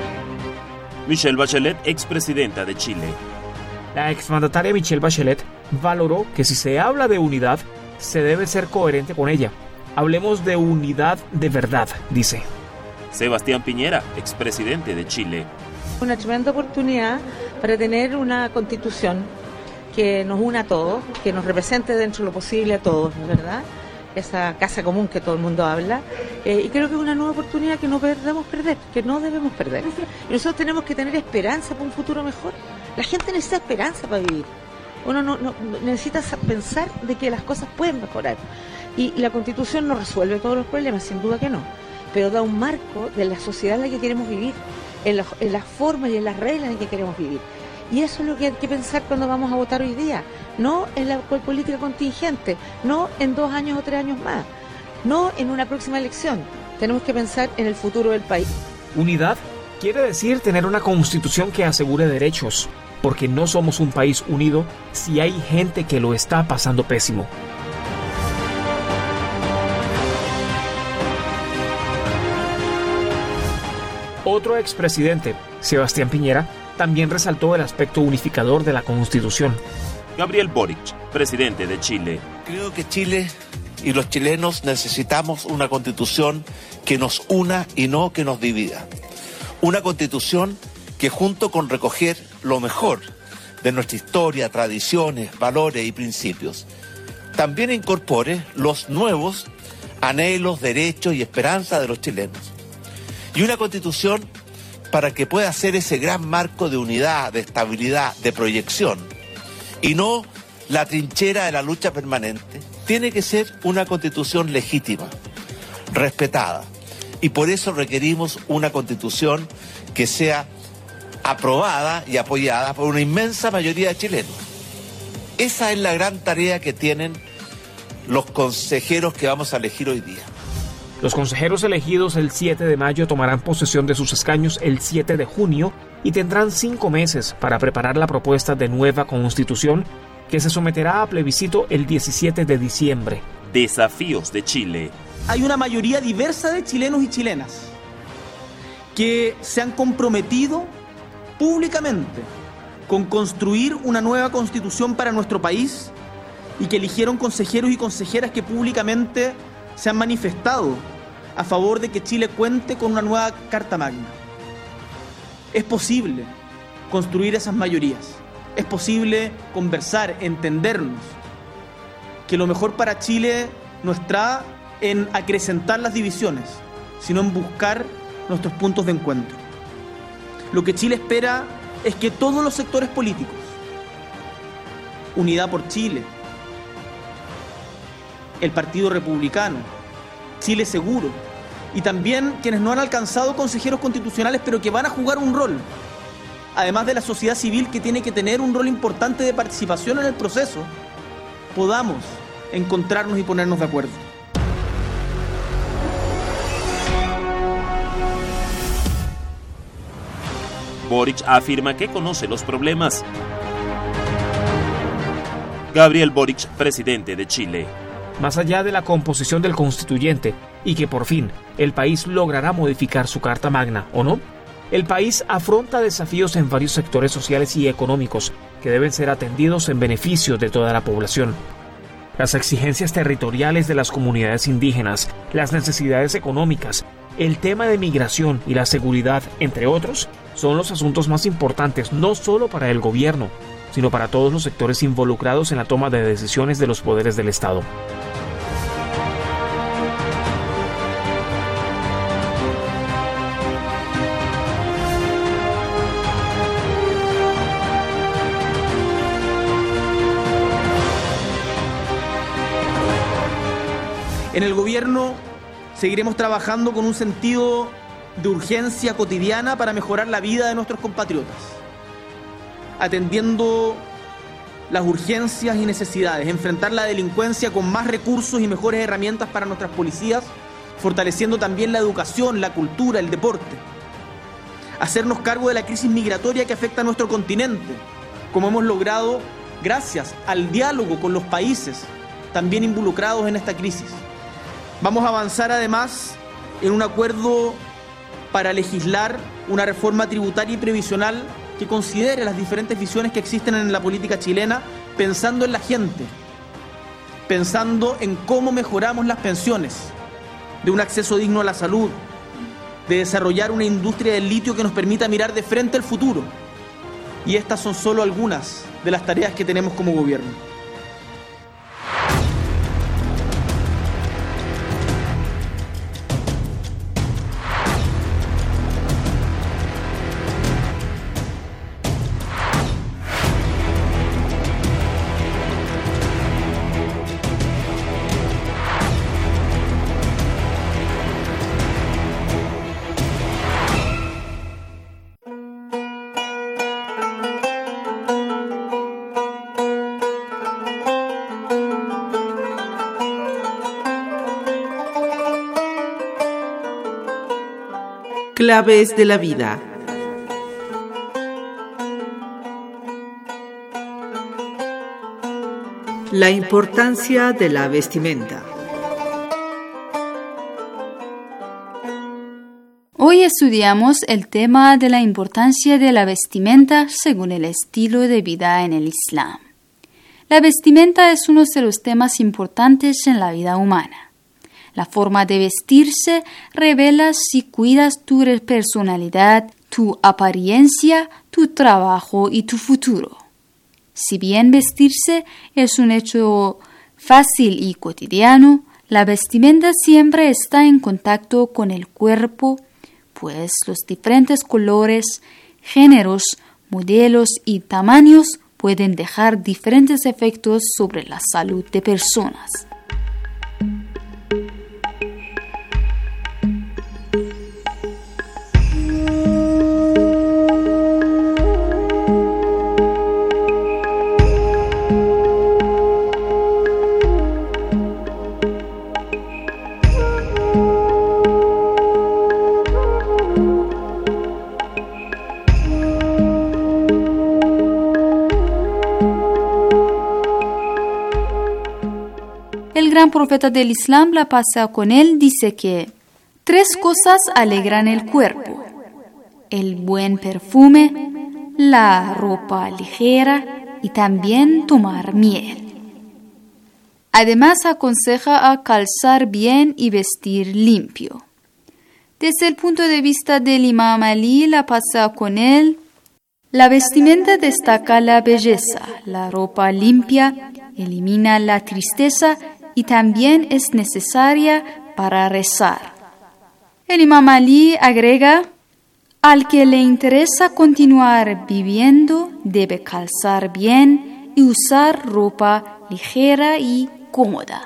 Michelle Bachelet, expresidenta de Chile. La exmandataria Michelle Bachelet valoró que si se habla de unidad, se debe ser coherente con ella. Hablemos de unidad de verdad, dice. Sebastián Piñera, expresidente de Chile. Una tremenda oportunidad para tener una constitución que nos una a todos, que nos represente dentro de lo posible a todos, ¿verdad? Esa casa común que todo el mundo habla. Eh, y creo que es una nueva oportunidad que no debemos perder, que no debemos perder. Y nosotros tenemos que tener esperanza para un futuro mejor. La gente necesita esperanza para vivir. Uno no, no necesita pensar de que las cosas pueden mejorar. Y la Constitución no resuelve todos los problemas, sin duda que no, pero da un marco de la sociedad en la que queremos vivir, en, la, en las formas y en las reglas en que queremos vivir. Y eso es lo que hay que pensar cuando vamos a votar hoy día, no en la política contingente, no en dos años o tres años más, no en una próxima elección. Tenemos que pensar en el futuro del país. Unidad quiere decir tener una constitución que asegure derechos, porque no somos un país unido si hay gente que lo está pasando pésimo. Otro expresidente, Sebastián Piñera, también resaltó el aspecto unificador de la Constitución. Gabriel Boric, presidente de Chile. Creo que Chile y los chilenos necesitamos una Constitución que nos una y no que nos divida. Una Constitución que, junto con recoger lo mejor de nuestra historia, tradiciones, valores y principios, también incorpore los nuevos anhelos, derechos y esperanzas de los chilenos. Y una Constitución para que pueda ser ese gran marco de unidad, de estabilidad, de proyección, y no la trinchera de la lucha permanente. Tiene que ser una Constitución legítima, respetada, y por eso requerimos una Constitución que sea aprobada y apoyada por una inmensa mayoría de chilenos. Esa es la gran tarea que tienen los consejeros que vamos a elegir hoy día. Los consejeros elegidos el siete de mayo tomarán posesión de sus escaños el siete de junio y tendrán cinco meses para preparar la propuesta de nueva constitución que se someterá a plebiscito el diecisiete de diciembre. Desafíos de Chile. Hay una mayoría diversa de chilenos y chilenas que se han comprometido públicamente con construir una nueva constitución para nuestro país y que eligieron consejeros y consejeras que públicamente se han manifestado a favor de que Chile cuente con una nueva Carta Magna. Es posible construir esas mayorías, es posible conversar, entendernos, que lo mejor para Chile no está en acrecentar las divisiones, sino en buscar nuestros puntos de encuentro. Lo que Chile espera es que todos los sectores políticos, Unidad por Chile, el Partido Republicano, Chile Seguro, y también quienes no han alcanzado consejeros constitucionales pero que van a jugar un rol, además de la sociedad civil que tiene que tener un rol importante de participación en el proceso, podamos encontrarnos y ponernos de acuerdo. Boric afirma que conoce los problemas. Gabriel Boric, presidente de Chile. Más allá de la composición del constituyente y que por fin el país logrará modificar su Carta Magna, ¿o no? El país afronta desafíos en varios sectores sociales y económicos que deben ser atendidos en beneficio de toda la población. Las exigencias territoriales de las comunidades indígenas, las necesidades económicas, el tema de migración y la seguridad, entre otros, son los asuntos más importantes no solo para el gobierno, sino para todos los sectores involucrados en la toma de decisiones de los poderes del Estado. En el gobierno seguiremos trabajando con un sentido de urgencia cotidiana para mejorar la vida de nuestros compatriotas, atendiendo las urgencias y necesidades, enfrentar la delincuencia con más recursos y mejores herramientas para nuestras policías, fortaleciendo también la educación, la cultura, el deporte, hacernos cargo de la crisis migratoria que afecta a nuestro continente, como hemos logrado gracias al diálogo con los países también involucrados en esta crisis. Vamos a avanzar además en un acuerdo para legislar una reforma tributaria y previsional que considere las diferentes visiones que existen en la política chilena pensando en la gente, pensando en cómo mejoramos las pensiones, de un acceso digno a la salud, de desarrollar una industria del litio que nos permita mirar de frente al futuro. Y estas son solo algunas de las tareas que tenemos como gobierno. Claves de la vida. La importancia de la vestimenta. Hoy estudiamos el tema de la importancia de la vestimenta según el estilo de vida en el Islam. La vestimenta es uno de los temas importantes en la vida humana. La forma de vestirse revela si cuidas tu personalidad, tu apariencia, tu trabajo y tu futuro. Si bien vestirse es un hecho fácil y cotidiano, la vestimenta siempre está en contacto con el cuerpo, pues los diferentes colores, géneros, modelos y tamaños pueden dejar diferentes efectos sobre la salud de personas. El gran profeta del Islam, la paz sea con él, dice que tres cosas alegran el cuerpo: el buen perfume, la ropa ligera y también tomar miel. Además, aconseja a calzar bien y vestir limpio. Desde el punto de vista del Imam Ali, la paz sea con él, la vestimenta destaca la belleza, la ropa limpia elimina la tristeza y también es necesaria para rezar. El Imam Ali agrega: al que le interesa continuar viviendo debe calzar bien y usar ropa ligera y cómoda.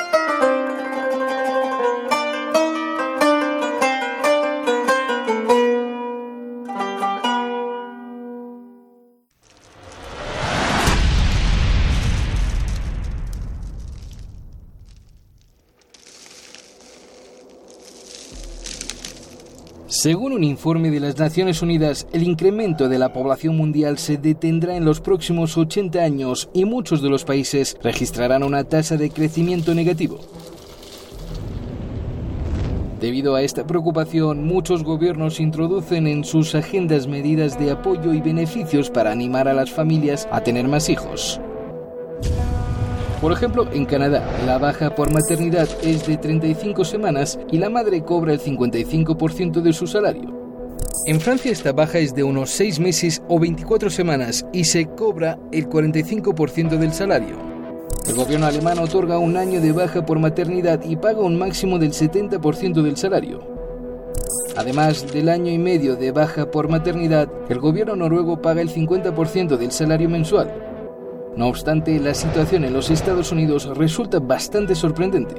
Según un informe de las Naciones Unidas, el incremento de la población mundial se detendrá en los próximos ochenta años y muchos de los países registrarán una tasa de crecimiento negativo. Debido a esta preocupación, muchos gobiernos introducen en sus agendas medidas de apoyo y beneficios para animar a las familias a tener más hijos. Por ejemplo, en Canadá, la baja por maternidad es de treinta y cinco semanas y la madre cobra el cincuenta y cinco por ciento de su salario. En Francia esta baja es de unos seis meses o veinticuatro semanas y se cobra el cuarenta y cinco por ciento del salario. El gobierno alemán otorga un año de baja por maternidad y paga un máximo del setenta por ciento del salario. Además del año y medio de baja por maternidad, el gobierno noruego paga el cincuenta por ciento del salario mensual. No obstante, la situación en los Estados Unidos resulta bastante sorprendente.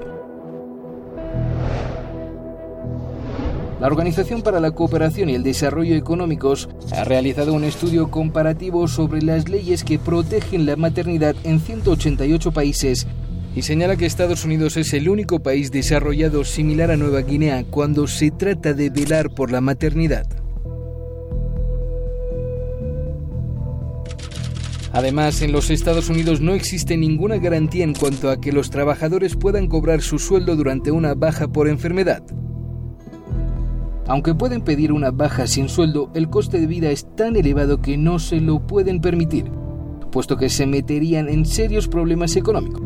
La Organización para la Cooperación y el Desarrollo Económicos ha realizado un estudio comparativo sobre las leyes que protegen la maternidad en ciento ochenta y ocho países y señala que Estados Unidos es el único país desarrollado similar a Nueva Guinea cuando se trata de velar por la maternidad. Además, en los Estados Unidos no existe ninguna garantía en cuanto a que los trabajadores puedan cobrar su sueldo durante una baja por enfermedad. Aunque pueden pedir una baja sin sueldo, el coste de vida es tan elevado que no se lo pueden permitir. puesto que se meterían en serios problemas económicos.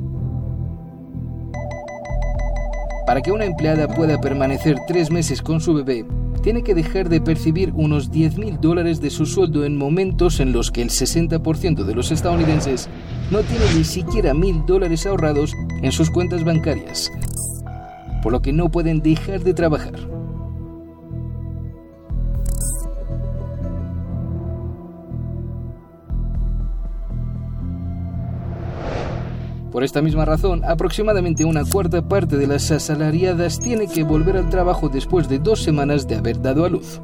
Para que una empleada pueda permanecer tres meses con su bebé, tiene que dejar de percibir unos diez mil dólares de su sueldo en momentos en los que el sesenta por ciento de los estadounidenses no tiene ni siquiera mil dólares ahorrados en sus cuentas bancarias, por lo que no pueden dejar de trabajar. Por esta misma razón, aproximadamente una cuarta parte de las asalariadas tiene que volver al trabajo después de dos semanas de haber dado a luz.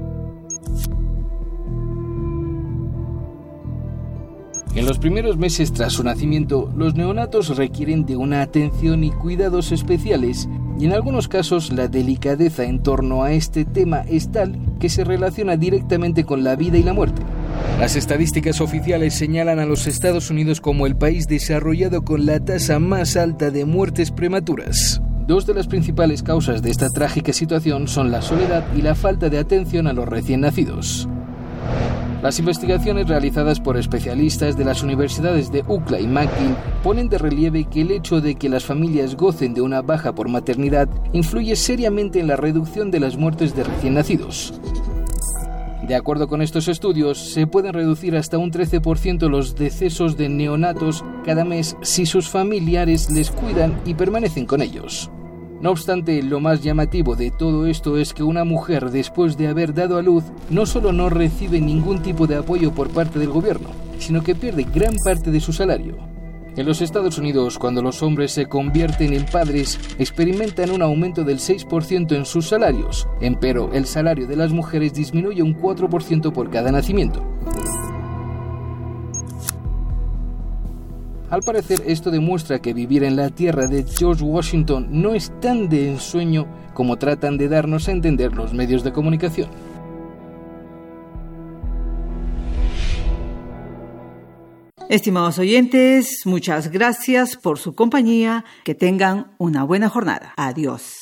En los primeros meses tras su nacimiento, los neonatos requieren de una atención y cuidados especiales, y en algunos casos la delicadeza en torno a este tema es tal que se relaciona directamente con la vida y la muerte. Las estadísticas oficiales señalan a los Estados Unidos como el país desarrollado con la tasa más alta de muertes prematuras. Dos de las principales causas de esta trágica situación son la soledad y la falta de atención a los recién nacidos. Las investigaciones realizadas por especialistas de las universidades de U C L A y McGill ponen de relieve que el hecho de que las familias gocen de una baja por maternidad influye seriamente en la reducción de las muertes de recién nacidos. De acuerdo con estos estudios, se pueden reducir hasta un trece por ciento los decesos de neonatos cada mes si sus familiares les cuidan y permanecen con ellos. No obstante, lo más llamativo de todo esto es que una mujer, después de haber dado a luz, no solo no recibe ningún tipo de apoyo por parte del gobierno, sino que pierde gran parte de su salario. En los Estados Unidos, cuando los hombres se convierten en padres, experimentan un aumento del seis por ciento en sus salarios, empero el salario de las mujeres disminuye un cuatro por ciento por cada nacimiento. Al parecer, esto demuestra que vivir en la tierra de George Washington no es tan de ensueño como tratan de darnos a entender los medios de comunicación. Estimados oyentes, muchas gracias por su compañía. Que tengan una buena jornada. Adiós.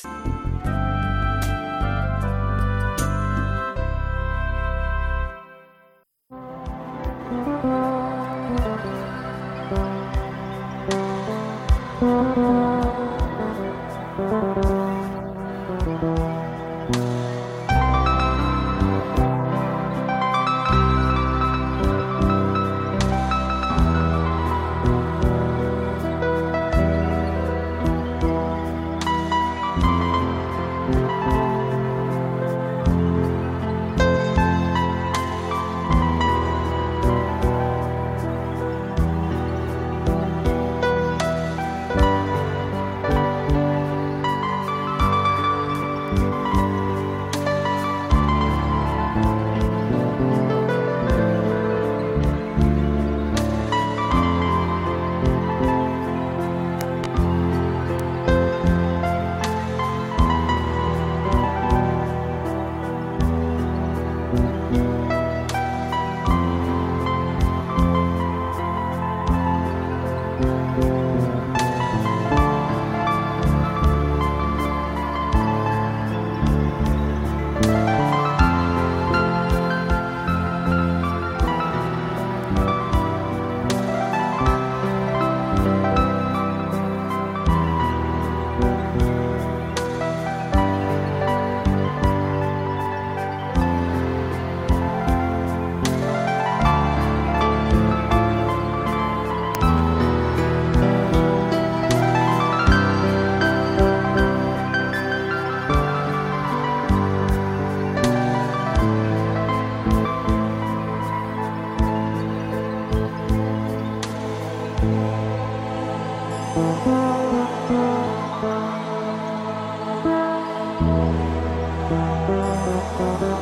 Thank you.